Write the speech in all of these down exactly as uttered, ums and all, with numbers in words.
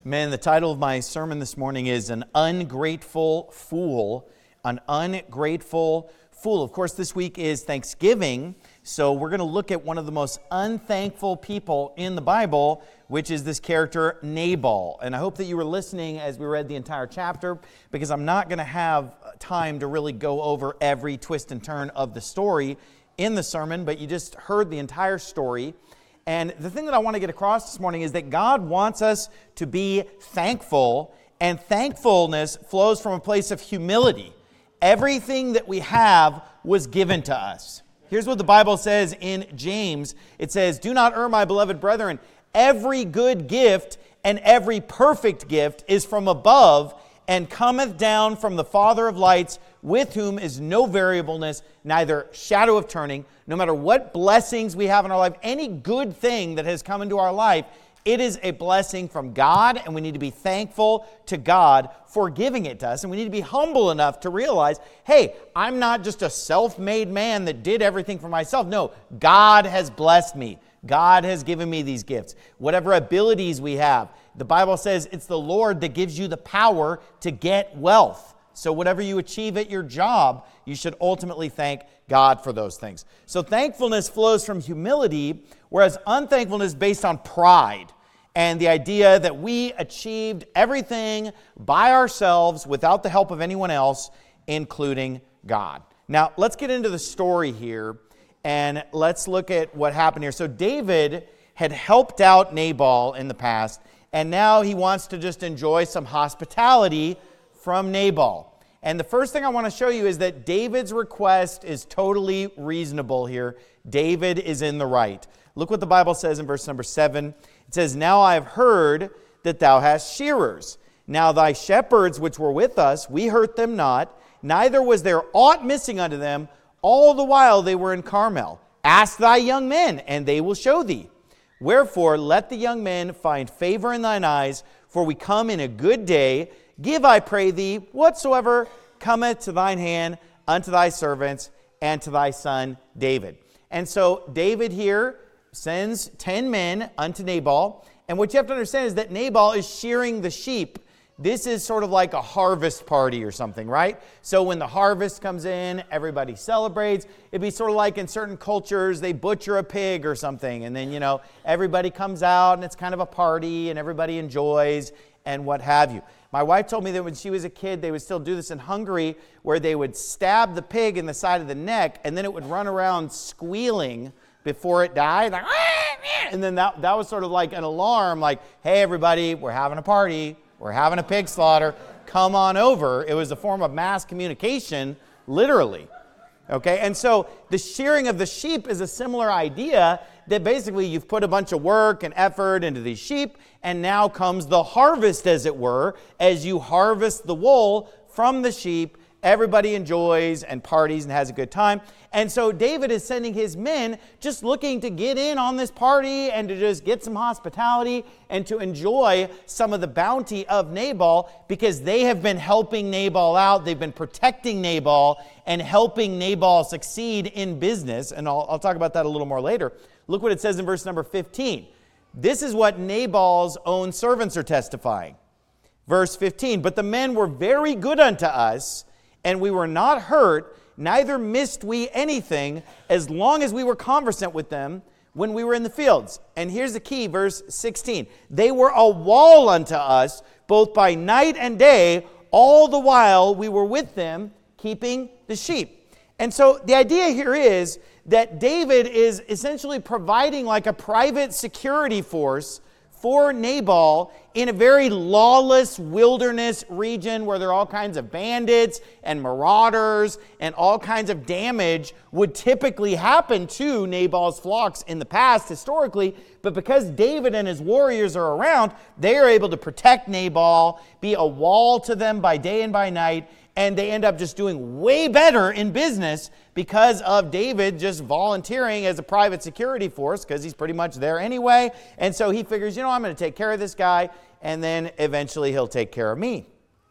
Man, the title of my sermon this morning is An Ungrateful Fool. An Ungrateful Fool. Of course, this week is Thanksgiving, so we're going to look at one of the most unthankful people in the Bible, which is this character Nabal. And I hope that you were listening as we read the entire chapter, because I'm not going to have time to really go over every twist and turn of the story in the sermon, but you just heard the entire story. And the thing that I want to get across this morning is that God wants us to be thankful, and thankfulness flows from a place of humility. Everything that we have was given to us. Here's what the Bible says in James. It says, "Do not err, my beloved brethren. Every good gift and every perfect gift is from above, and cometh down from the Father of lights, with whom is no variableness, neither shadow of turning." No matter what blessings we have in our life, any good thing that has come into our life, it is a blessing from God, and we need to be thankful to God for giving it to us. And we need to be humble enough to realize, hey, I'm not just a self-made man that did everything for myself. No, God has blessed me. God has given me these gifts. Whatever abilities we have, the Bible says it's the Lord that gives you the power to get wealth. So whatever you achieve at your job, you should ultimately thank God for those things. So thankfulness flows from humility, whereas unthankfulness is based on pride and the idea that we achieved everything by ourselves without the help of anyone else, including God. Now, let's get into the story here, and let's look at what happened here. So David had helped out Nabal in the past, and now he wants to just enjoy some hospitality from Nabal. And the first thing I want to show you is that David's request is totally reasonable here. David is in the right. Look what the Bible says in verse number seven. It says, "Now I have heard that thou hast shearers. Now thy shepherds which were with us, we hurt them not, neither was there aught missing unto them, all the while they were in Carmel. Ask thy young men, and they will show thee. Wherefore let the young men find favor in thine eyes, for we come in a good day. Give, I pray thee, whatsoever cometh to thine hand unto thy servants and to thy son David." And so David here sends ten men unto Nabal. And what you have to understand is that Nabal is shearing the sheep. This is sort of like a harvest party or something, right? So when the harvest comes in, everybody celebrates. It'd be sort of like in certain cultures, they butcher a pig or something. And then, you know, everybody comes out and it's kind of a party and everybody enjoys and what have you. My wife told me that when she was a kid, they would still do this in Hungary, where they would stab the pig in the side of the neck, and then it would run around squealing before it died. Like, and then that, that was sort of like an alarm, like, hey, everybody, we're having a party. We're having a pig slaughter. Come on over. It was a form of mass communication, literally. Okay, and so the shearing of the sheep is a similar idea, that basically you've put a bunch of work and effort into these sheep, and now comes the harvest, as it were. As you harvest the wool from the sheep, everybody enjoys and parties and has a good time. And so David is sending his men just looking to get in on this party and to just get some hospitality and to enjoy some of the bounty of Nabal, because they have been helping Nabal out. They've been protecting Nabal and helping Nabal succeed in business. And I'll, I'll talk about that a little more later. Look what it says in verse number fifteen. This is what Nabal's own servants are testifying. Verse fifteen, "But the men were very good unto us, and we were not hurt, neither missed we anything, as long as we were conversant with them when we were in the fields." And here's the key, verse sixteen. "They were a wall unto us, both by night and day, all the while we were with them, keeping the sheep." And so the idea here is that David is essentially providing like a private security force for Nabal in a very lawless wilderness region where there are all kinds of bandits and marauders, and all kinds of damage would typically happen to Nabal's flocks in the past historically. But because David and his warriors are around, they are able to protect Nabal, be a wall to them by day and by night, and they end up just doing way better in business because of David just volunteering as a private security force, because he's pretty much there anyway. And so he figures, you know, I'm going to take care of this guy, and then eventually he'll take care of me.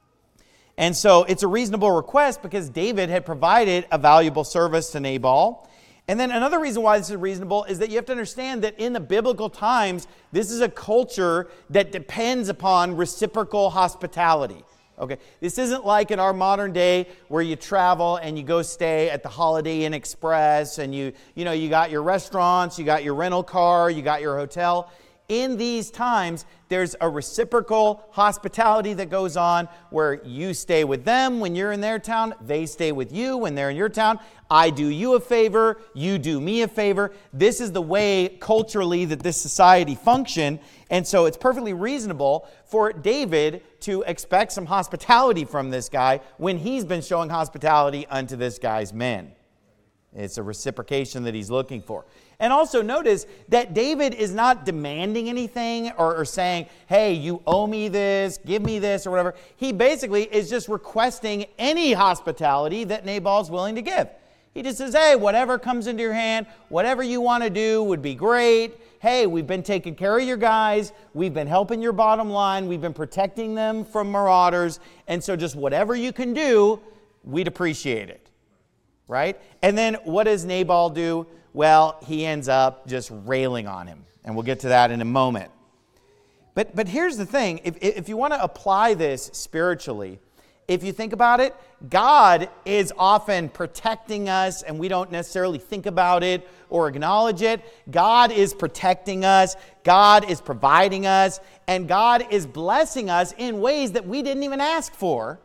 And so it's a reasonable request because David had provided a valuable service to Nabal. And then another reason why this is reasonable is that you have to understand that in the biblical times, this is a culture that depends upon reciprocal hospitality. Okay, this isn't like in our modern day where you travel and you go stay at the Holiday Inn Express and you, you know, you got your restaurants, you got your rental car, you got your hotel. In these times, there's a reciprocal hospitality that goes on where you stay with them when you're in their town, they stay with you when they're in your town. I do you a favor, you do me a favor. This is the way culturally that this society functioned, and so it's perfectly reasonable for David to expect some hospitality from this guy when he's been showing hospitality unto this guy's men. It's a reciprocation that he's looking for. And also notice that David is not demanding anything or, or saying, hey, you owe me this, give me this, or whatever. He basically is just requesting any hospitality that Nabal's willing to give. He just says, hey, whatever comes into your hand, whatever you want to do would be great. Hey, we've been taking care of your guys. We've been helping your bottom line. We've been protecting them from marauders. And so just whatever you can do, we'd appreciate it. Right? And then what does Nabal do? Well, he ends up just railing on him. And we'll get to that in a moment. But, but here's the thing. If, if you want to apply this spiritually, if you think about it, God is often protecting us and we don't necessarily think about it or acknowledge it. God is protecting us. God is providing us. And God is blessing us in ways that we didn't even ask for.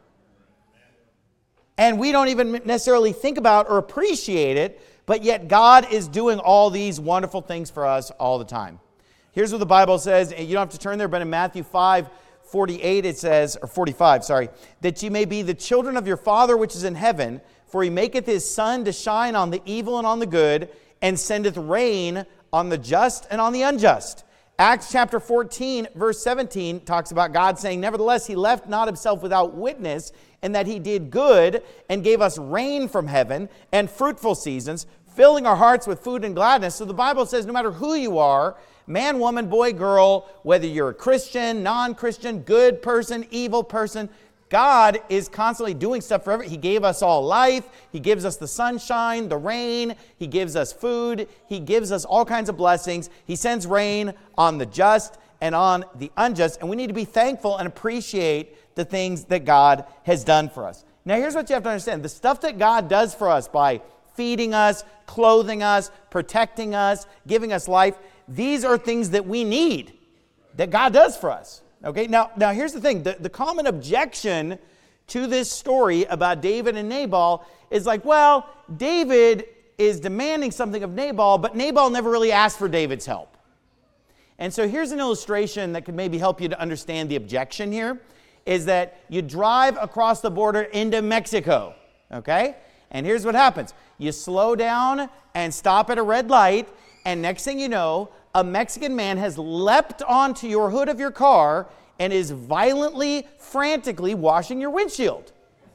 And we don't even necessarily think about or appreciate it, but yet God is doing all these wonderful things for us all the time. Here's what the Bible says, and you don't have to turn there, but in Matthew five forty-eight it says, or forty-five, sorry, that ye may be the children of your Father which is in heaven, for he maketh his sun to shine on the evil and on the good, and sendeth rain on the just and on the unjust. Acts chapter fourteen, verse seventeen talks about God saying, nevertheless, he left not himself without witness, and that he did good and gave us rain from heaven and fruitful seasons, filling our hearts with food and gladness. So the Bible says no matter who you are, man, woman, boy, girl, whether you're a Christian, non-Christian, good person, evil person, God is constantly doing stuff for everyone. He gave us all life. He gives us the sunshine, the rain. He gives us food. He gives us all kinds of blessings. He sends rain on the just and on the unjust. And we need to be thankful and appreciate the things that God has done for us. Now, here's what you have to understand. The stuff that God does for us by feeding us, clothing us, protecting us, giving us life, these are things that we need, that God does for us. Okay, now, now here's the thing. The, the common objection to this story about David and Nabal is like, well, David is demanding something of Nabal, but Nabal never really asked for David's help. And so here's an illustration that could maybe help you to understand the objection here, is that you drive across the border into Mexico, okay? And here's what happens. You slow down and stop at a red light, and next thing you know, a Mexican man has leapt onto your hood of your car and is violently, frantically washing your windshield.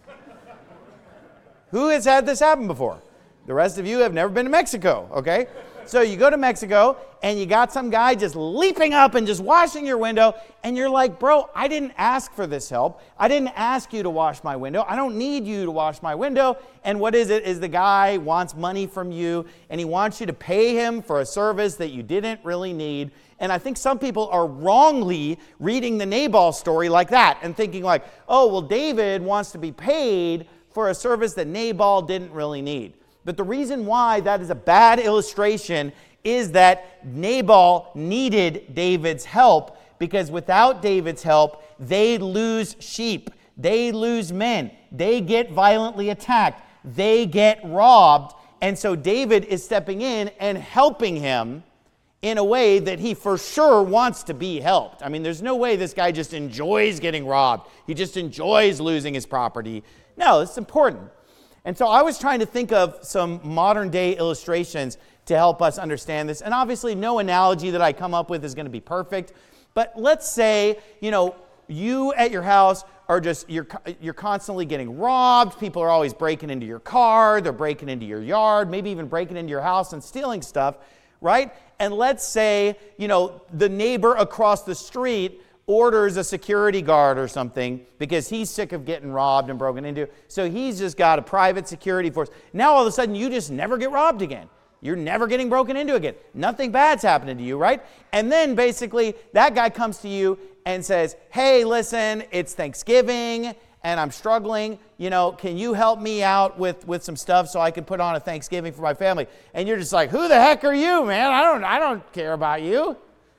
Who has had this happen before? The rest of you have never been to Mexico, okay? So you go to Mexico and you got some guy just leaping up and just washing your window, and you're like, bro, I didn't ask for this help. I didn't ask you to wash my window. I don't need you to wash my window. And what is it? Is the guy wants money from you, and he wants you to pay him for a service that you didn't really need. And I think some people are wrongly reading the Nabal story like that and thinking like, oh, well, David wants to be paid for a service that Nabal didn't really need. But the reason why that is a bad illustration is that Nabal needed David's help, because without David's help, they lose sheep, they lose men, they get violently attacked, they get robbed. And so David is stepping in and helping him in a way that he for sure wants to be helped. I mean, there's no way this guy just enjoys getting robbed. He just enjoys losing his property. No, it's important. And so I was trying to think of some modern day illustrations to help us understand this. And obviously no analogy that I come up with is going to be perfect. But let's say, you know, you at your house are just, you're, you're constantly getting robbed. People are always breaking into your car. They're breaking into your yard, maybe even breaking into your house and stealing stuff, right? And let's say, you know, the neighbor across the street orders a security guard or something because he's sick of getting robbed and broken into. So he's just got a private security force. Now all of a sudden you just never get robbed again. You're never getting broken into again. Nothing bad's happening to you, right? And then basically that guy comes to you and says, hey, listen, it's Thanksgiving and I'm struggling. You know, can you help me out with, with some stuff so I can put on a Thanksgiving for my family? And you're just like, who the heck are you, man? I don't, I don't care about you.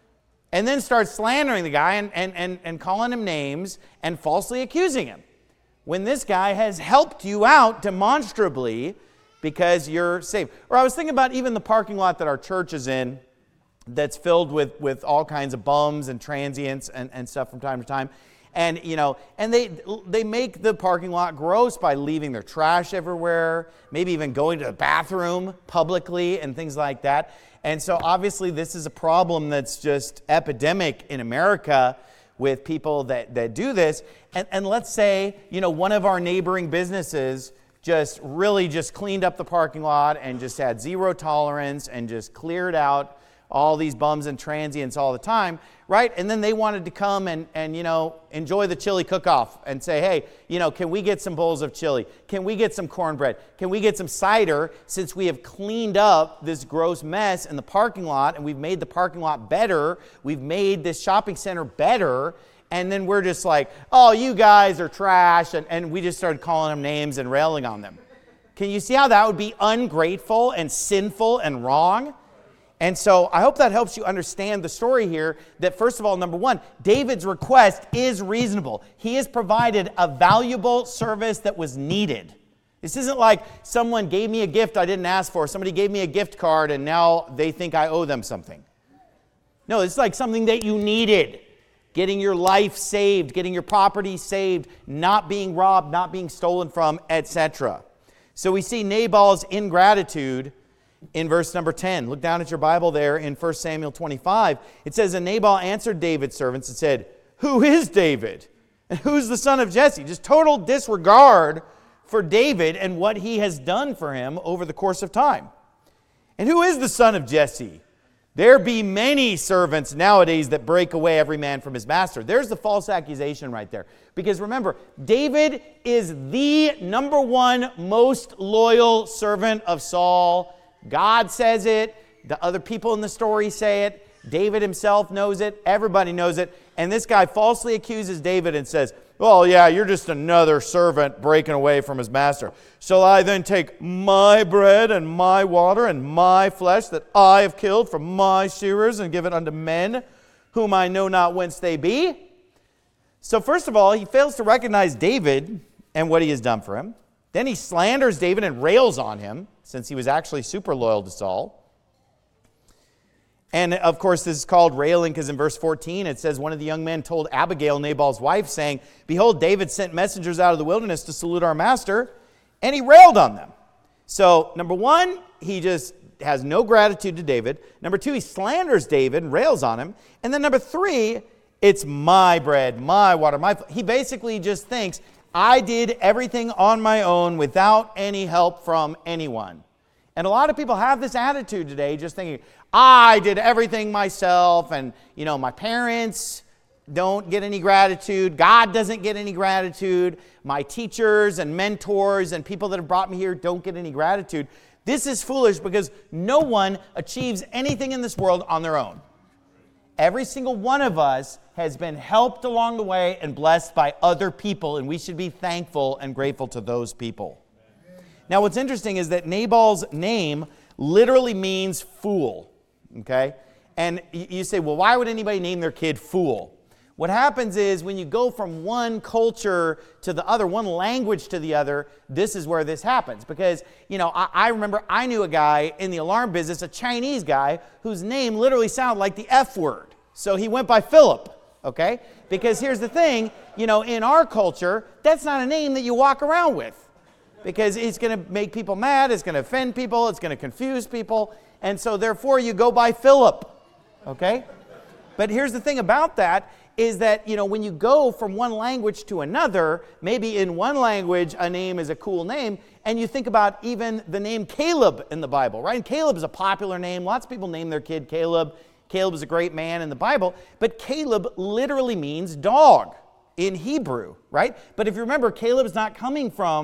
And then start slandering the guy and, and, and, and calling him names and falsely accusing him, when this guy has helped you out demonstrably because you're saved. Or I was thinking about even the parking lot that our church is in that's filled with, with all kinds of bums and transients and, and stuff from time to time. And, you know, and they they make the parking lot gross by leaving their trash everywhere, maybe even going to the bathroom publicly and things like that. And so obviously this is a problem that's just epidemic in America with people that, that do this. And, and let's say, you know, one of our neighboring businesses just really just cleaned up the parking lot and just had zero tolerance and just cleared out all these bums and transients all the time, right? And then they wanted to come and, and you know, enjoy the chili cook-off and say, hey, you know, can we get some bowls of chili? Can we get some cornbread? Can we get some cider, since we have cleaned up this gross mess in the parking lot and we've made the parking lot better, we've made this shopping center better, and then we're just like, oh, you guys are trash, and, and we just started calling them names and railing on them. Can you see how that would be ungrateful and sinful and wrong? And so I hope that helps you understand the story here, that first of all, number one, David's request is reasonable. He has provided a valuable service that was needed. This isn't like someone gave me a gift I didn't ask for, somebody gave me a gift card and now they think I owe them something. No, it's like something that you needed. Getting your life saved, getting your property saved, not being robbed, not being stolen from, et cetera. So we see Nabal's ingratitude in verse number ten. Look down at your Bible there in First Samuel twenty-five. It says, and Nabal answered David's servants and said, who is David? And who's the son of Jesse? Just total disregard for David and what he has done for him over the course of time. And who is the son of Jesse? There be many servants nowadays that break away every man from his master. There's the false accusation right there. Because remember, David is the number one most loyal servant of Saul. God says it. The other people in the story say it. David himself knows it. Everybody knows it. And this guy falsely accuses David and says, well, yeah, you're just another servant breaking away from his master. Shall I then take my bread and my water and my flesh that I have killed from my shearers and give it unto men whom I know not whence they be? So first of all, he fails to recognize David and what he has done for him. Then he slanders David and rails on him, since he was actually super loyal to Saul. And of course, this is called railing because in verse fourteen, it says, one of the young men told Abigail, Nabal's wife, saying, behold, David sent messengers out of the wilderness to salute our master, and he railed on them. So, number one, he just has no gratitude to David. Number two, he slanders David and rails on him. And then number three, it's my bread, my water, my... He basically just thinks, I did everything on my own without any help from anyone. And a lot of people have this attitude today, just thinking, I did everything myself, and, you know, my parents don't get any gratitude. God doesn't get any gratitude. My teachers and mentors and people that have brought me here don't get any gratitude. This is foolish because no one achieves anything in this world on their own. Every single one of us has been helped along the way and blessed by other people, and we should be thankful and grateful to those people. Now, what's interesting is that Nabal's name literally means fool, okay? And you say, well, why would anybody name their kid fool? What happens is when you go from one culture to the other, one language to the other, this is where this happens. Because, you know, I, I remember I knew a guy in the alarm business, a Chinese guy, whose name literally sounded like the F word. So he went by Philip, okay? Because here's the thing, you know, in our culture, that's not a name that you walk around with. Because it's going to make people mad, it's going to offend people, it's going to confuse people. And so therefore you go by Philip, okay? But here's the thing about that is that, you know, when you go from one language to another, maybe in one language a name is a cool name, and you think about even the name Caleb in the Bible, right? And Caleb is a popular name. Lots of people name their kid Caleb. Caleb is a great man in the Bible, but Caleb literally means dog in Hebrew, right? But if you remember, Caleb is not coming from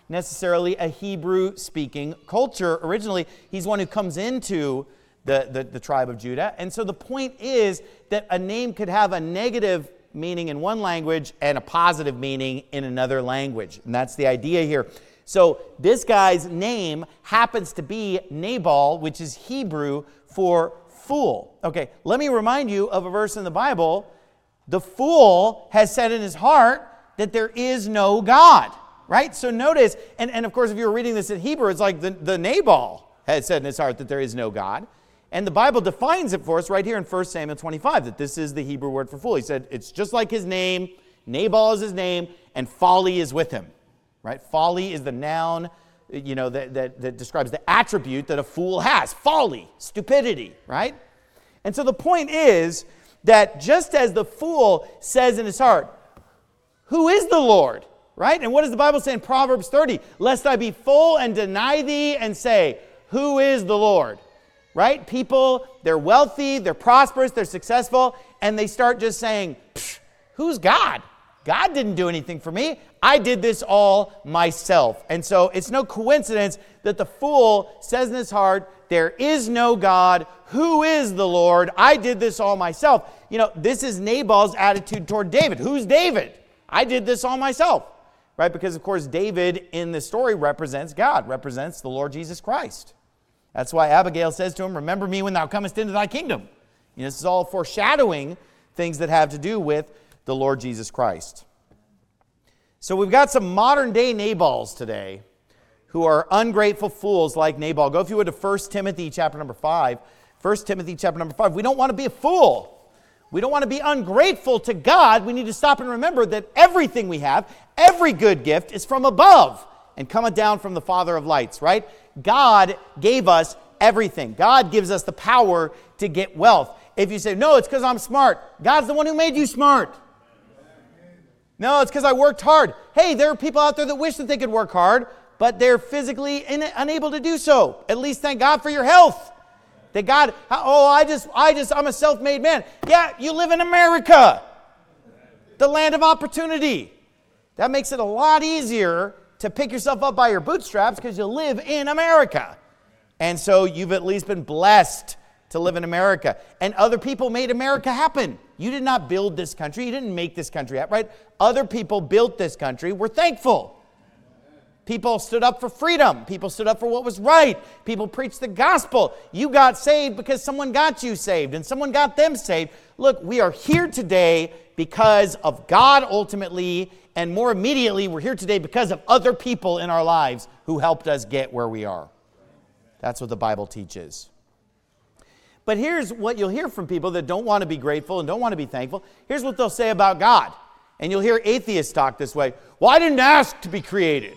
necessarily a Hebrew-speaking culture originally. He's one who comes into the, the, the tribe of Judah. And so the point is that a name could have a negative meaning in one language and a positive meaning in another language. And that's the idea here. So this guy's name happens to be Nabal, which is Hebrew for fool. Okay, let me remind you of a verse in the Bible. The fool has said in his heart that there is no God, right? So notice, and, and of course, if you were reading this in Hebrew, it's like the, the Nabal had said in his heart that there is no God. And the Bible defines it for us right here in First Samuel twenty-five, that this is the Hebrew word for fool. He said it's just like his name, Nabal is his name, and folly is with him, right? Folly is the noun, you know, that, that, that describes the attribute that a fool has. Folly, stupidity, right? And so the point is that just as the fool says in his heart, who is the Lord, right? And what does the Bible say in Proverbs thirty? Lest I be full and deny thee and say, who is the Lord? Right? People, they're wealthy, they're prosperous, they're successful, and they start just saying, who's God? God didn't do anything for me. I did this all myself. And so it's no coincidence that the fool says in his heart, there is no God. Who is the Lord? I did this all myself. You know, this is Nabal's attitude toward David. Who's David? I did this all myself. Right? Because, of course, David in the story represents God, represents the Lord Jesus Christ. That's why Abigail says to him, remember me when thou comest into thy kingdom. You know, this is all foreshadowing things that have to do with the Lord Jesus Christ. So we've got some modern day Nabals today who are ungrateful fools like Nabal. Go if you would to First Timothy chapter number five. First Timothy chapter number five. We don't want to be a fool. We don't want to be ungrateful to God. We need to stop and remember that everything we have, every good gift is from above and cometh down from the Father of lights, right? God gave us everything. God gives us the power to get wealth. If you say, no, it's because I'm smart. God's the one who made you smart. No, it's because I worked hard. Hey, there are people out there that wish that they could work hard, but they're physically in, unable to do so. At least thank God for your health. That God, oh, I just, I just, I'm a self-made man. Yeah, you live in America, the land of opportunity. That makes it a lot easier to pick yourself up by your bootstraps because you live in America. And so you've at least been blessed to live in America. And other people made America happen. You did not build this country. You didn't make this country happen, right? Other people built this country. We're thankful. People stood up for freedom. People stood up for what was right. People preached the gospel. You got saved because someone got you saved and someone got them saved. Look, we are here today because of God ultimately, and more immediately, we're here today because of other people in our lives who helped us get where we are. That's what the Bible teaches. But here's what you'll hear from people that don't want to be grateful and don't want to be thankful. Here's what they'll say about God. And you'll hear atheists talk this way. Well, I didn't ask to be created.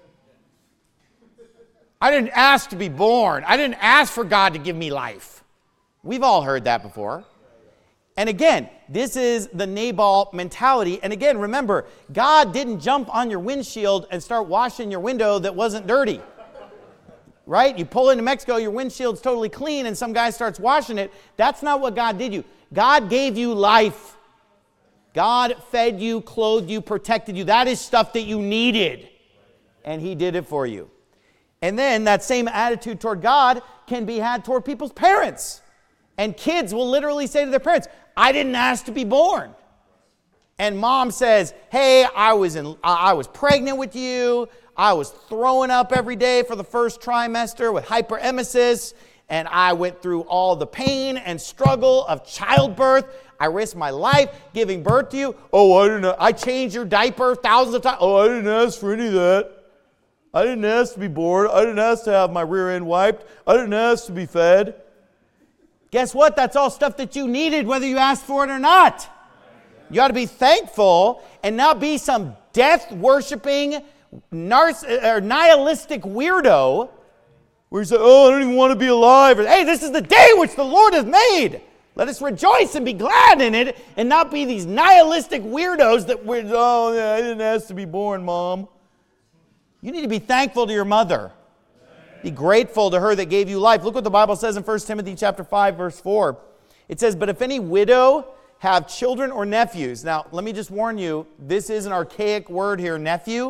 I didn't ask to be born. I didn't ask for God to give me life. We've all heard that before. And again, this is the Nabal mentality. And again, remember, God didn't jump on your windshield and start washing your window that wasn't dirty. Right? You pull into Mexico, your windshield's totally clean, and some guy starts washing it. That's not what God did you. God gave you life. God fed you, clothed you, protected you. That is stuff that you needed. And He did it for you. And then that same attitude toward God can be had toward people's parents. And kids will literally say to their parents, I didn't ask to be born. And mom says, hey, I was in, I was pregnant with you. I was throwing up every day for the first trimester with hyperemesis. And I went through all the pain and struggle of childbirth. I risked my life giving birth to you. Oh, I didn't know. I changed your diaper thousands of times. Oh, I didn't ask for any of that. I didn't ask to be born. I didn't ask to have my rear end wiped. I didn't ask to be fed. Guess what? That's all stuff that you needed, whether you asked for it or not. You ought to be thankful and not be some death-worshiping, narciss- or nihilistic weirdo where you say, oh, I don't even want to be alive. Or, hey, this is the day which the Lord has made. Let us rejoice and be glad in it and not be these nihilistic weirdos that we're, oh, yeah, I didn't ask to be born, Mom. You need to be thankful to your mother. Be grateful to her that gave you life. Look what the Bible says in First Timothy chapter five, verse four. It says, but if any widow have children or nephews. Now, let me just warn you, this is an archaic word here, nephew.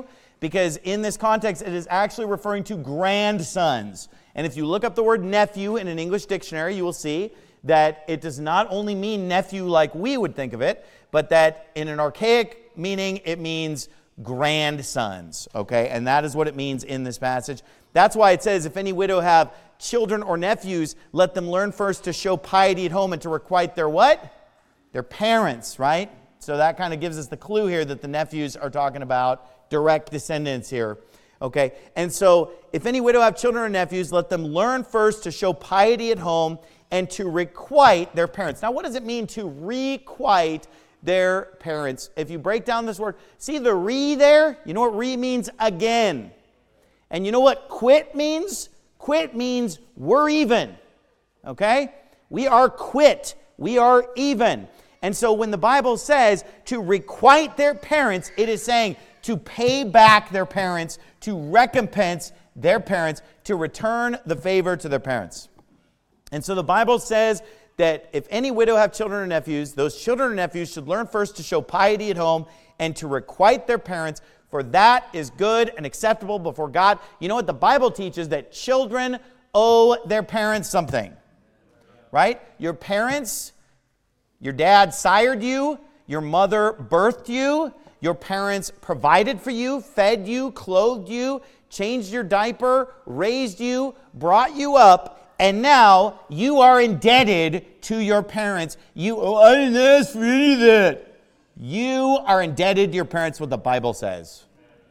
because in this context, it is actually referring to grandsons. And if you look up the word nephew in an English dictionary, you will see that it does not only mean nephew like we would think of it, but that in an archaic meaning, it means grandsons, okay? And that is what it means in this passage. That's why it says, if any widow have children or nephews, let them learn first to show piety at home and to requite their what? Their parents, right? So that kind of gives us the clue here that the nephews are talking about direct descendants here. Okay, and so if any widow have children or nephews, let them learn first to show piety at home and to requite their parents. Now, what does it mean to requite their parents? If you break down this word, see the re there? You know what re means? Again. And you know what quit means? Quit means we're even. Okay? We are quit. We are even. And so when the Bible says to requite their parents, it is saying to pay back their parents, to recompense their parents, to return the favor to their parents. And so the Bible says that if any widow have children or nephews, those children or nephews should learn first to show piety at home and to requite their parents, for that is good and acceptable before God. You know what? The Bible teaches that children owe their parents something, right? Your parents, your dad sired you, your mother birthed you, your parents provided for you, fed you, clothed you, changed your diaper, raised you, brought you up, and now you are indebted to your parents. You, oh, I didn't ask for any of that. You are indebted to your parents, what the Bible says.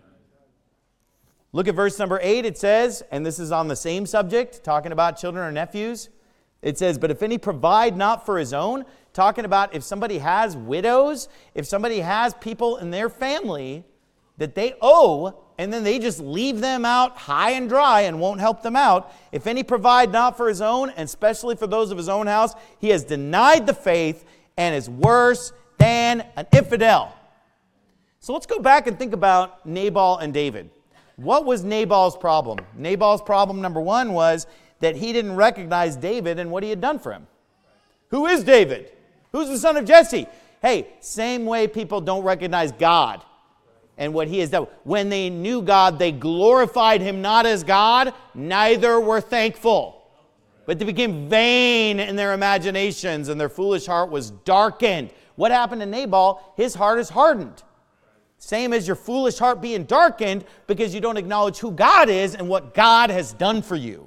Look at verse number eight. It says, and this is on the same subject, talking about children or nephews. It says, but if any provide not for his own, talking about if somebody has widows, if somebody has people in their family that they owe, and then they just leave them out high and dry and won't help them out. If any provide not for his own, and especially for those of his own house, he has denied the faith and is worse than an infidel. So let's go back and think about Nabal and David. What was Nabal's problem? Nabal's problem, number one, was that he didn't recognize David and what he had done for him. Who is David? Who's the son of Jesse? Hey, same way people don't recognize God and what he has done. When they knew God, they glorified him not as God, neither were thankful. But they became vain in their imaginations, and their foolish heart was darkened. What happened to Nabal? His heart is hardened. Same as your foolish heart being darkened because you don't acknowledge who God is and what God has done for you.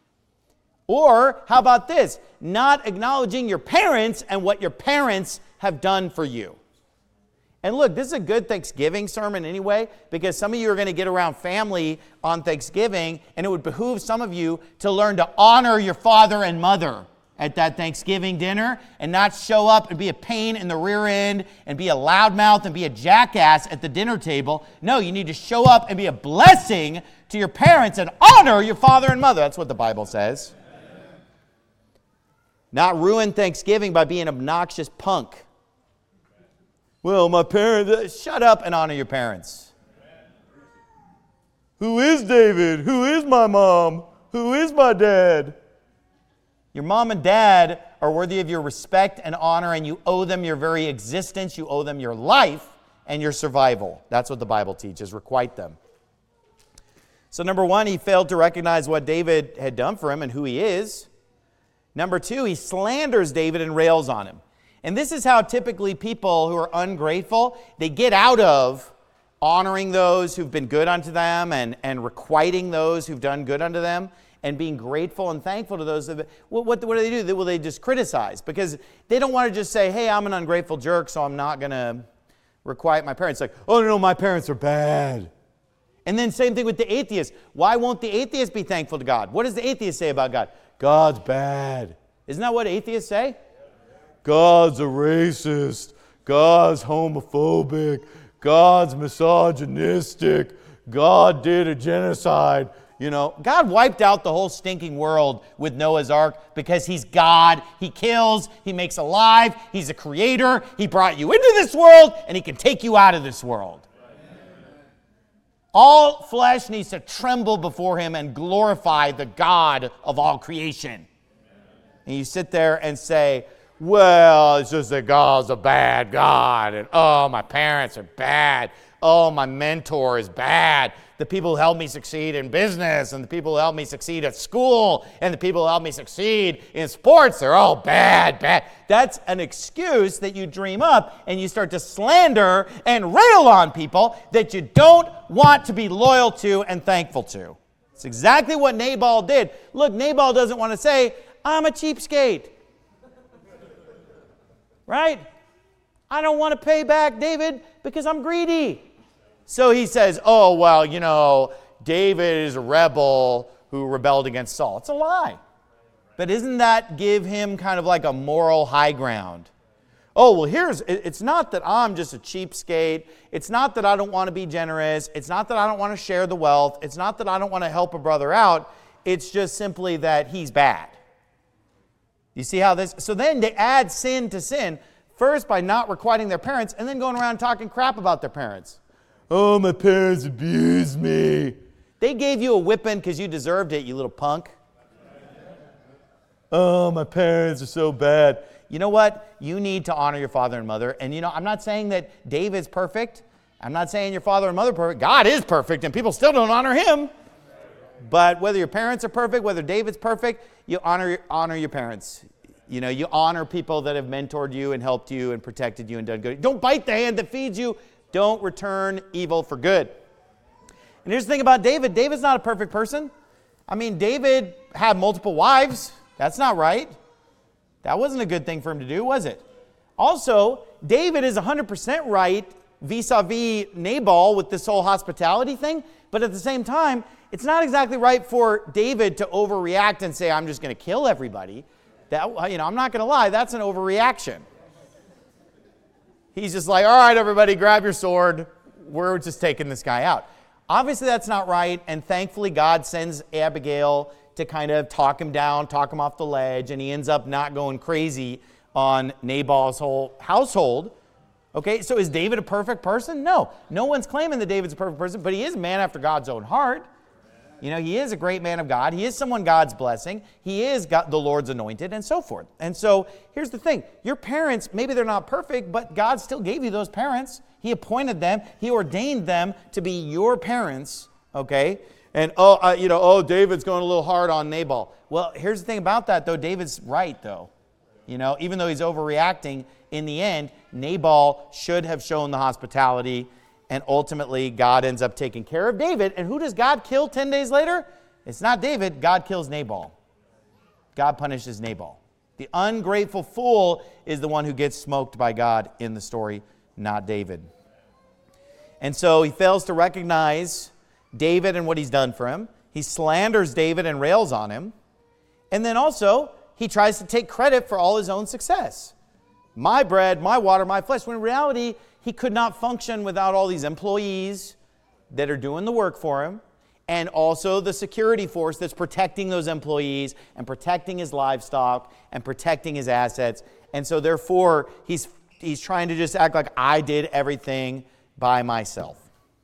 Or, how about this? Not acknowledging your parents and what your parents have done for you. And look, this is a good Thanksgiving sermon anyway, because some of you are going to get around family on Thanksgiving, and it would behoove some of you to learn to honor your father and mother at that Thanksgiving dinner and not show up and be a pain in the rear end and be a loudmouth and be a jackass at the dinner table. No, you need to show up and be a blessing to your parents and honor your father and mother. That's what the Bible says. Not ruin Thanksgiving by being an obnoxious punk. Well, my parents, shut up and honor your parents. Who is David? Who is my mom? Who is my dad? Your mom and dad are worthy of your respect and honor, and you owe them your very existence. You owe them your life and your survival. That's what the Bible teaches. Requite them. So number one, he failed to recognize what David had done for him and who he is. Number two, he slanders David and rails on him. And this is how typically people who are ungrateful, they get out of honoring those who've been good unto them and, and requiting those who've done good unto them and being grateful and thankful to those. That, what, what, what do they do? Well, they just criticize because they don't want to just say, hey, I'm an ungrateful jerk, so I'm not going to requite my parents. Like, oh, no, no, my parents are bad. And then same thing with the atheist. Why won't the atheist be thankful to God? What does the atheist say about God? God's bad. Isn't that what atheists say? God's a racist. God's homophobic. God's misogynistic. God did a genocide. You know, God wiped out the whole stinking world with Noah's Ark because he's God. He kills. He makes alive. He's a creator. He brought you into this world, and he can take you out of this world. All flesh needs to tremble before him and glorify the God of all creation. And you sit there and say, well, it's just that God's a bad God, and oh, my parents are bad. Oh, my mentor is bad. The people who helped me succeed in business, and the people who helped me succeed at school, and the people who helped me succeed in sports, they're all bad, bad. That's an excuse that you dream up, and you start to slander and rail on people that you don't want to be loyal to and thankful to. It's exactly what Nabal did. Look, Nabal doesn't want to say, I'm a cheapskate. Right? I don't want to pay back David because I'm greedy. So he says, oh, well, you know, David is a rebel who rebelled against Saul. It's a lie. But isn't that give him kind of like a moral high ground? Oh, well, here's, it's not that I'm just a cheapskate. It's not that I don't want to be generous. It's not that I don't want to share the wealth. It's not that I don't want to help a brother out. It's just simply that he's bad. You see how this, so then they add sin to sin, first by not requiting their parents, and then going around talking crap about their parents. Oh, my parents abused me. They gave you a whipping because you deserved it, you little punk. Oh, my parents are so bad. You know what? You need to honor your father and mother. And you know, I'm not saying that David's perfect. I'm not saying your father and mother are perfect. God is perfect, and people still don't honor him. But whether your parents are perfect, whether David's perfect, you honor, honor your parents. You know, you honor people that have mentored you and helped you and protected you and done good. Don't bite the hand that feeds you. Don't return evil for good. And here's the thing about David. David's not a perfect person. I mean, David had multiple wives. That's not right. That wasn't a good thing for him to do, was it? Also, David is one hundred percent right vis-a-vis Nabal with this whole hospitality thing. But at the same time, it's not exactly right for David to overreact and say, I'm just going to kill everybody. That, you know, I'm not going to lie, that's an overreaction. He's just like, all right, everybody, grab your sword. We're just taking this guy out. Obviously, that's not right, and thankfully, God sends Abigail to kind of talk him down, talk him off the ledge, and he ends up not going crazy on Nabal's whole household. Okay, so is David a perfect person? No. No one's claiming that David's a perfect person, but he is a man after God's own heart. You know, he is a great man of God. He is someone God's blessing. He is God, the Lord's anointed, and so forth. And so here's the thing. Your parents, maybe they're not perfect, but God still gave you those parents. He appointed them. He ordained them to be your parents, okay? And, oh, uh, you know, oh, David's going a little hard on Nabal. Well, here's the thing about that, though. David's right, though. You know, even though he's overreacting, in the end, Nabal should have shown the hospitality. And ultimately, God ends up taking care of David. And who does God kill ten days later? It's not David. God kills Nabal. God punishes Nabal. The ungrateful fool is the one who gets smoked by God in the story, not David. And so he fails to recognize David and what he's done for him. He slanders David and rails on him. And then also, he tries to take credit for all his own success. My bread, my water, my flesh. When in reality, he could not function without all these employees that are doing the work for him, and also the security force that's protecting those employees and protecting his livestock and protecting his assets. And so therefore, he's, he's trying to just act like I did everything by myself.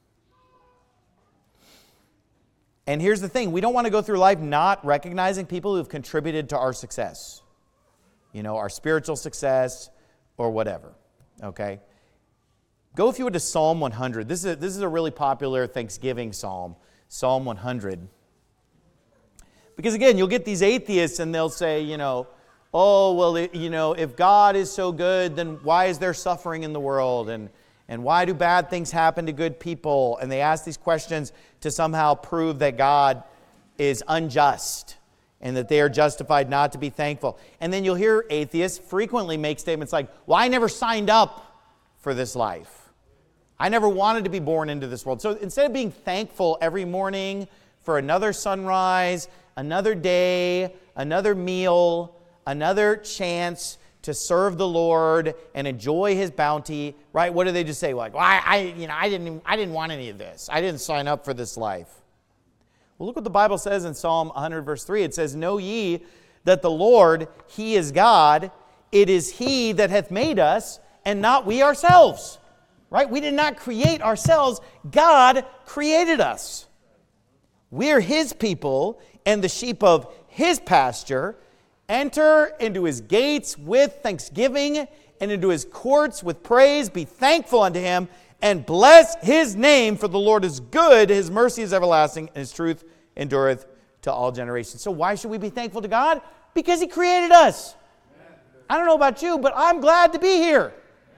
And here's the thing. We don't want to go through life not recognizing people who have contributed to our success. You know, our spiritual success or whatever. Okay? Go, if you would, to Psalm one hundred. This is a, this is a really popular Thanksgiving psalm, Psalm one hundred. Because again, you'll get these atheists and they'll say, you know, oh, well, you know, if God is so good, then why is there suffering in the world? And, and why do bad things happen to good people? And they ask these questions to somehow prove that God is unjust and that they are justified not to be thankful. And then you'll hear atheists frequently make statements like, well, I never signed up for this life. I never wanted to be born into this world. So instead of being thankful every morning for another sunrise, another day, another meal, another chance to serve the Lord and enjoy His bounty, right? What do they just say? Like, well, I, I, you know, I didn't, I didn't want any of this. I didn't sign up for this life. Well, look what the Bible says in Psalm one hundred, verse three. It says, know ye that the Lord, He is God. It is He that hath made us, and not we ourselves. Right? We did not create ourselves. God created us. We're His people and the sheep of His pasture. Enter into his gates with thanksgiving and into his courts with praise. Be thankful unto him and bless his name, for the Lord is good. His mercy is everlasting, and his truth endureth to all generations. So why should we be thankful to God? Because he created us. I don't know about you, but I'm glad to be here.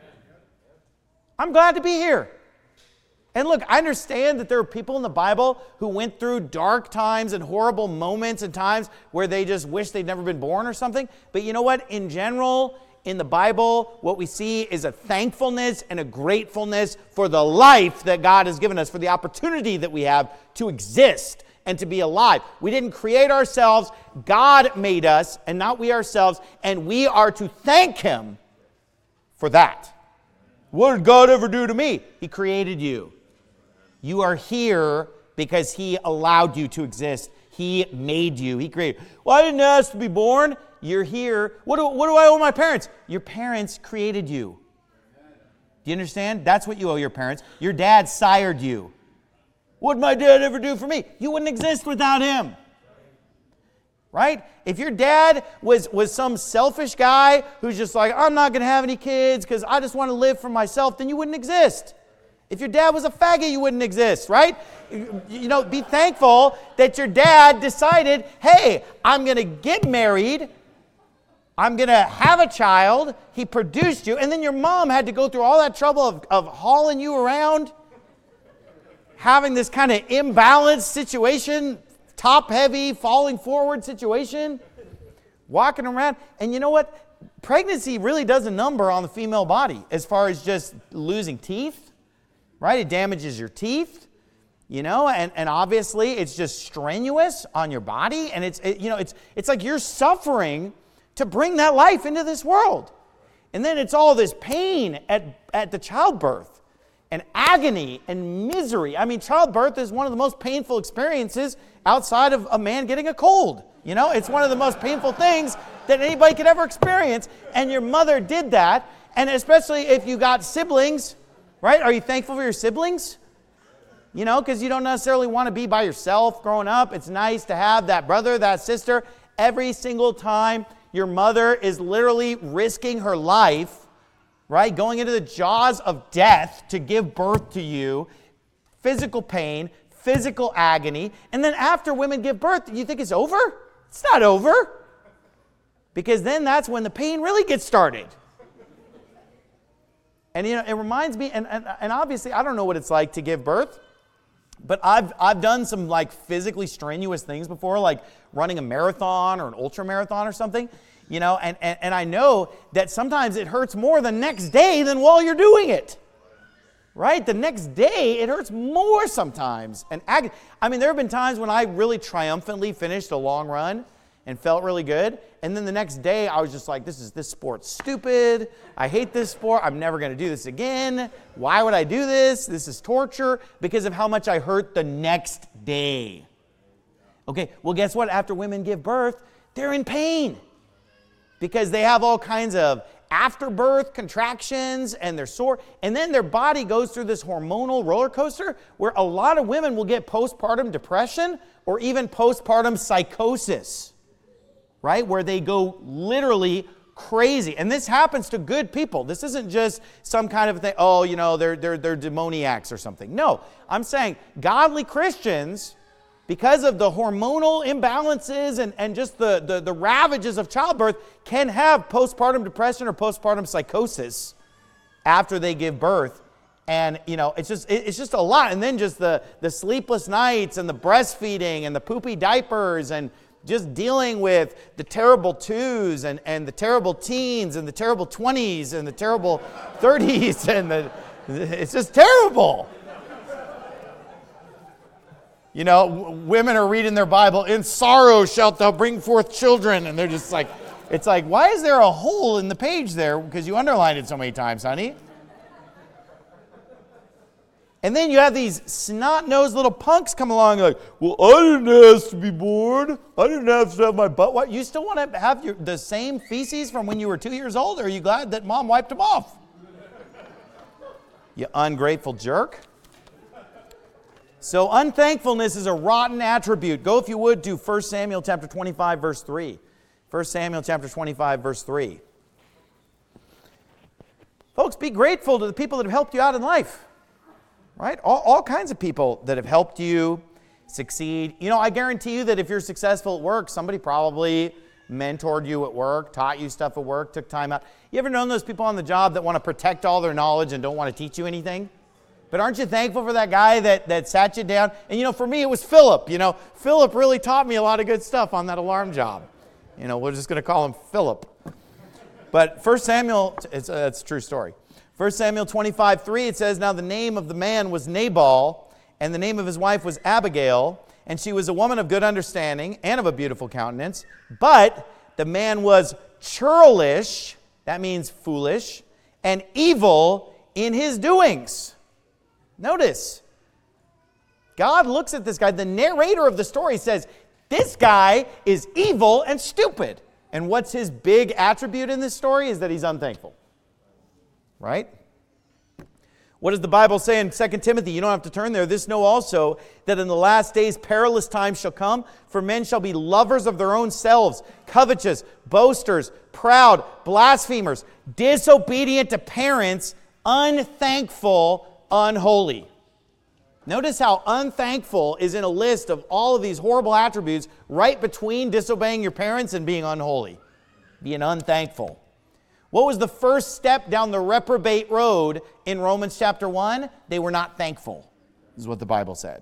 I'm glad to be here. And look, I understand that there are people in the Bible who went through dark times and horrible moments and times where they just wish they'd never been born or something. But you know what? In general, in the Bible, what we see is a thankfulness and a gratefulness for the life that God has given us, for the opportunity that we have to exist and to be alive. We didn't create ourselves. God made us, and not we ourselves, and we are to thank him for that. What did God ever do to me? He created you. You are here because he allowed you to exist. He made you. He created you. Well, I didn't ask to be born. You're here. What do, what do I owe my parents? Your parents created you. Do you understand? That's what you owe your parents. Your dad sired you. What did my dad ever do for me? You wouldn't exist without him. Right? If your dad was, was some selfish guy who's just like, I'm not going to have any kids because I just want to live for myself, then you wouldn't exist. If your dad was a faggot, you wouldn't exist, right? You know, be thankful that your dad decided, hey, I'm going to get married. I'm going to have a child. He produced you. And then your mom had to go through all that trouble of, of hauling you around, having this kind of imbalanced situation, top-heavy, falling forward situation, walking around. And you know what? Pregnancy really does a number on the female body as far as just losing teeth. Right? It damages your teeth, you know, and, and obviously it's just strenuous on your body. And it's, it, you know, it's, it's like you're suffering to bring that life into this world. And then it's all this pain at, at the childbirth and agony and misery. I mean, childbirth is one of the most painful experiences outside of a man getting a cold. You know, it's one of the most painful things that anybody could ever experience. And your mother did that. And especially if you got siblings. Right? Are you thankful for your siblings? You know, because you don't necessarily want to be by yourself growing up. It's nice to have that brother, that sister. Every single time your mother is literally risking her life, right? Going into the jaws of death to give birth to you. Physical pain, physical agony. And then after women give birth, you think it's over? It's not over. Because then that's when the pain really gets started. And, you know, it reminds me, and, and, and obviously, I don't know what it's like to give birth, but I've, I've done some, like, physically strenuous things before, like running a marathon or an ultra marathon or something, you know, and, and, and I know that sometimes it hurts more the next day than while you're doing it, right? The next day, it hurts more sometimes. And ag- I mean, there have been times when I really triumphantly finished a long run and felt really good. And then the next day, I was just like, this is this sport's stupid. I hate this sport. I'm never going to do this again. Why would I do this? This is torture because of how much I hurt the next day. Okay, well, guess what? After women give birth, they're in pain because they have all kinds of afterbirth contractions and they're sore. And then their body goes through this hormonal roller coaster where a lot of women will get postpartum depression or even postpartum psychosis. Right? Where they go literally crazy. And this happens to good people. This isn't just some kind of thing, oh, you know, they're, they're, they're demoniacs or something. No, I'm saying godly Christians, because of the hormonal imbalances and, and just the, the, the ravages of childbirth, can have postpartum depression or postpartum psychosis after they give birth. And, you know, it's just it's just a lot. And then just the, the sleepless nights and the breastfeeding and the poopy diapers and just dealing with the terrible twos and, and the terrible teens and the terrible twenties and the terrible thirties. And the, it's just terrible. You know, w- women are reading their Bible, in sorrow shalt thou bring forth children. And they're just like, it's like, why is there a hole in the page there? Because you underlined it so many times, honey. And then you have these snot-nosed little punks come along like, well, I didn't ask to be born. I didn't have to have my butt wiped. You still want to have your, the same feces from when you were two years old, or are you glad that mom wiped them off? You ungrateful jerk. So unthankfulness is a rotten attribute. Go, if you would, to First Samuel chapter twenty-five, verse three. First Samuel chapter twenty-five, verse three. Folks, be grateful to the people that have helped you out in life. Right? All, all kinds of people that have helped you succeed. You know, I guarantee you that if you're successful at work, somebody probably mentored you at work, taught you stuff at work, took time out. You ever known those people on the job that want to protect all their knowledge and don't want to teach you anything? But aren't you thankful for that guy that, that sat you down? And, you know, for me, it was Philip. You know, Philip really taught me a lot of good stuff on that alarm job. You know, we're just going to call him Philip. But First Samuel, it's, uh, it's a true story. First Samuel twenty-five, three, it says, "Now the name of the man was Nabal, and the name of his wife was Abigail, and she was a woman of good understanding and of a beautiful countenance. But the man was churlish," that means foolish, "and evil in his doings." Notice, God looks at this guy. The narrator of the story says, this guy is evil and stupid. And what's his big attribute in this story is that he's unthankful. Right? What does the Bible say in Second Timothy? You don't have to turn there. "This know also, that in the last days perilous times shall come, for men shall be lovers of their own selves, covetous, boasters, proud, blasphemers, disobedient to parents, unthankful, unholy." Notice how unthankful is in a list of all of these horrible attributes right between disobeying your parents and being unholy. Being unthankful. What was the first step down the reprobate road in Romans chapter one? They were not thankful, is what the Bible said.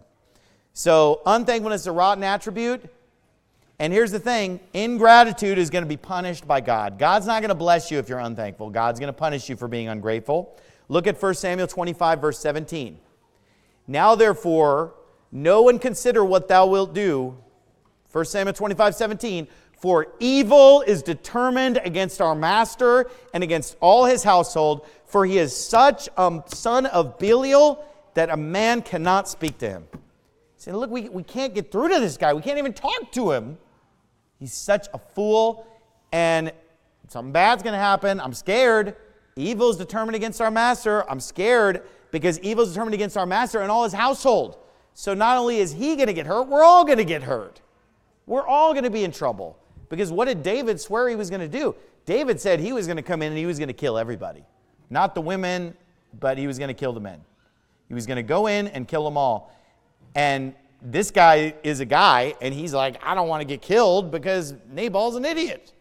So unthankfulness is a rotten attribute. And here's the thing, ingratitude is going to be punished by God. God's not going to bless you if you're unthankful. God's going to punish you for being ungrateful. Look at First Samuel twenty-five, verse seventeen. "Now therefore, know and consider what thou wilt do." First Samuel twenty-five, seventeen. "For evil is determined against our master and against all his household, for he is such a son of Belial that a man cannot speak to him." Say, look, we, we can't get through to this guy. We can't even talk to him. He's such a fool, and something bad's going to happen. I'm scared. Evil is determined against our master. I'm scared because evil is determined against our master and all his household. So not only is he going to get hurt, we're all going to get hurt. We're all going to be in trouble. Because what did David swear he was going to do? David said he was going to come in and he was going to kill everybody. Not the women, but he was going to kill the men. He was going to go in and kill them all. And this guy is a guy, and he's like, I don't want to get killed because Nabal's an idiot.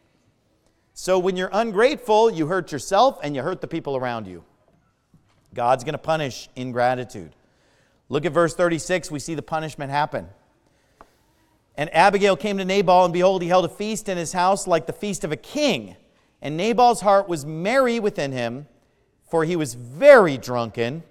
So when you're ungrateful, you hurt yourself and you hurt the people around you. God's going to punish ingratitude. Look at verse thirty-six. We see the punishment happen. "And Abigail came to Nabal, and behold, he held a feast in his house like the feast of a king. And Nabal's heart was merry within him, for he was very drunken.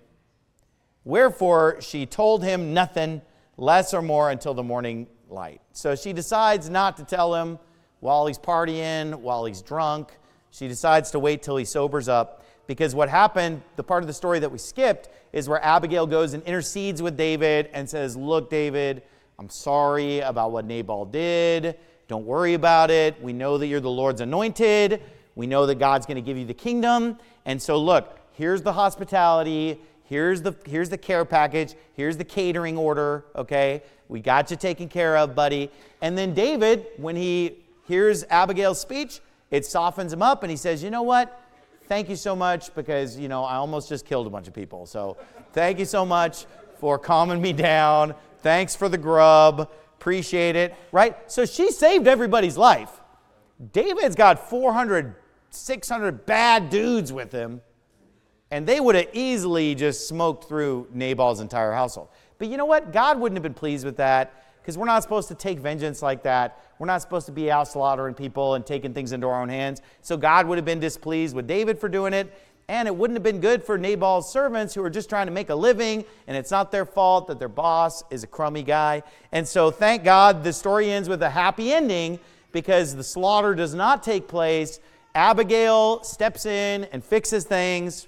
Wherefore she told him nothing, less or more, until the morning light." So she decides not to tell him while he's partying, while he's drunk. She decides to wait till he sobers up. Because what happened, the part of the story that we skipped, is where Abigail goes and intercedes with David and says, "Look, David, I'm sorry about what Nabal did. Don't worry about it. We know that you're the Lord's anointed. We know that God's going to give you the kingdom. And so look, here's the hospitality. Here's the, here's the care package. Here's the catering order, okay? We got you taken care of, buddy." And then David, when he hears Abigail's speech, it softens him up and he says, "You know what? Thank you so much because, you know, I almost just killed a bunch of people. So thank you so much for calming me down. Thanks for the grub. Appreciate it." Right? So she saved everybody's life. David's got four hundred, six hundred bad dudes with him, and they would have easily just smoked through Nabal's entire household. But you know what? God wouldn't have been pleased with that because we're not supposed to take vengeance like that. We're not supposed to be out slaughtering people and taking things into our own hands. So God would have been displeased with David for doing it. And it wouldn't have been good for Nabal's servants who are just trying to make a living, and it's not their fault that their boss is a crummy guy. And so thank God the story ends with a happy ending because the slaughter does not take place. Abigail steps in and fixes things.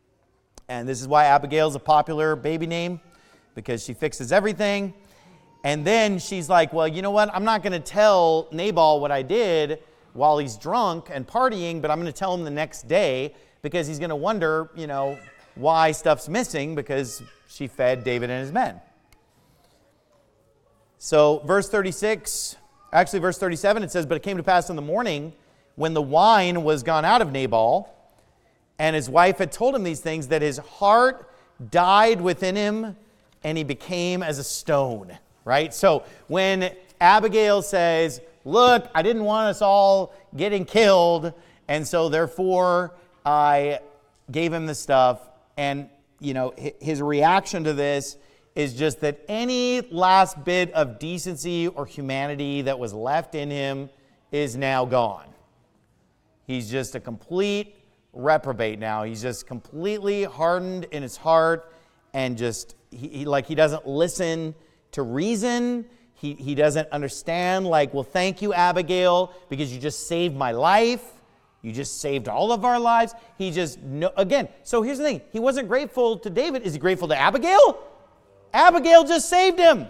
And this is why Abigail's a popular baby name, because she fixes everything. And then she's like, well, you know what? I'm not going to tell Nabal what I did while he's drunk and partying, but I'm going to tell him the next day, because he's going to wonder, you know, why stuff's missing because she fed David and his men. So verse thirty-six, Actually, verse thirty-seven, it says, "But it came to pass in the morning when the wine was gone out of Nabal, and his wife had told him these things, that his heart died within him, and he became as a stone." Right? So when Abigail says, "Look, I didn't want us all getting killed, and so therefore I gave him the stuff," and you know, his reaction to this is just that any last bit of decency or humanity that was left in him is now gone. He's just a complete reprobate now. He's just completely hardened in his heart, and just he, he like he doesn't listen to reason. He he doesn't understand, like, well, thank you, Abigail, because you just saved my life. You just saved all of our lives. He just, no, again, so here's the thing. He wasn't grateful to David. Is he grateful to Abigail? Abigail just saved him.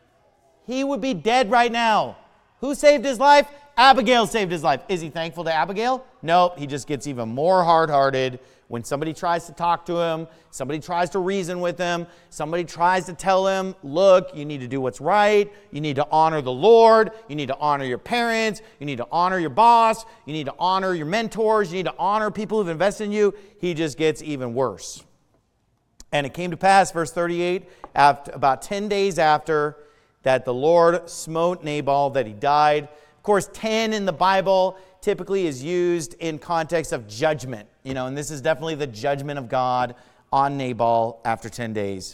He would be dead right now. Who saved his life? Abigail saved his life. Is he thankful to Abigail? Nope. He just gets even more hard-hearted when somebody tries to talk to him, somebody tries to reason with him, somebody tries to tell him, look, you need to do what's right, you need to honor the Lord, you need to honor your parents, you need to honor your boss, you need to honor your mentors, you need to honor people who've invested in you. He just gets even worse. And it came to pass, verse thirty-eight, after, about ten days after, that the Lord smote Nabal, that he died. Of course, ten in the Bible typically is used in context of judgment. You know, and this is definitely the judgment of God on Nabal after ten days.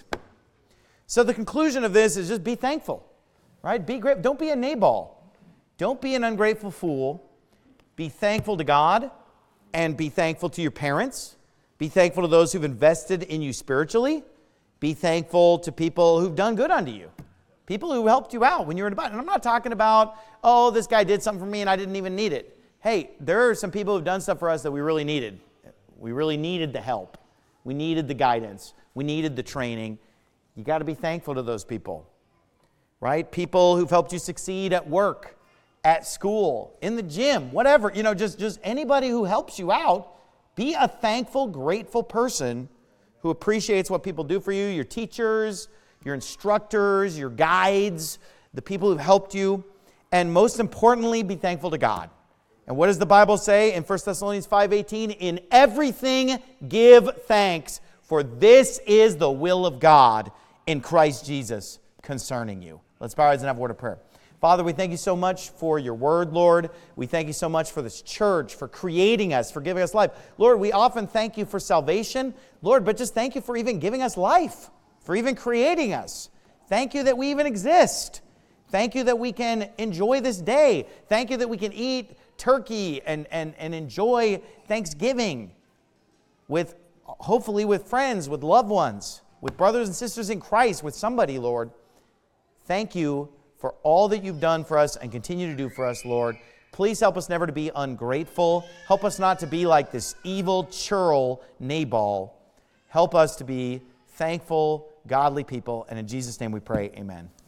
So the conclusion of this is just be thankful, right? Be great. Don't be a Nabal. Don't be an ungrateful fool. Be thankful to God, and be thankful to your parents. Be thankful to those who've invested in you spiritually. Be thankful to people who've done good unto you. People who helped you out when you were in a bind. And I'm not talking about, oh, this guy did something for me and I didn't even need it. Hey, there are some people who've done stuff for us that we really needed. We really needed the help. We needed the guidance. We needed the training. You got to be thankful to those people, right? People who've helped you succeed at work, at school, in the gym, whatever. You know, just, just anybody who helps you out. Be a thankful, grateful person who appreciates what people do for you, your teachers, your instructors, your guides, the people who've helped you. And most importantly, be thankful to God. And what does the Bible say in First Thessalonians five eighteen? In everything give thanks, for this is the will of God in Christ Jesus concerning you. Let's bow our heads and have a word of prayer. Father, we thank you so much for your word, Lord. We thank you so much for this church, for creating us, for giving us life. Lord, we often thank you for salvation, Lord, but just thank you for even giving us life, for even creating us. Thank you that we even exist. Thank you that we can enjoy this day. Thank you that we can eat turkey and, and, and enjoy Thanksgiving with, hopefully with friends, with loved ones, with brothers and sisters in Christ, with somebody, Lord. Thank you for all that you've done for us and continue to do for us, Lord. Please help us never to be ungrateful. Help us not to be like this evil churl Nabal. Help us to be thankful, godly people. And in Jesus' name we pray, amen.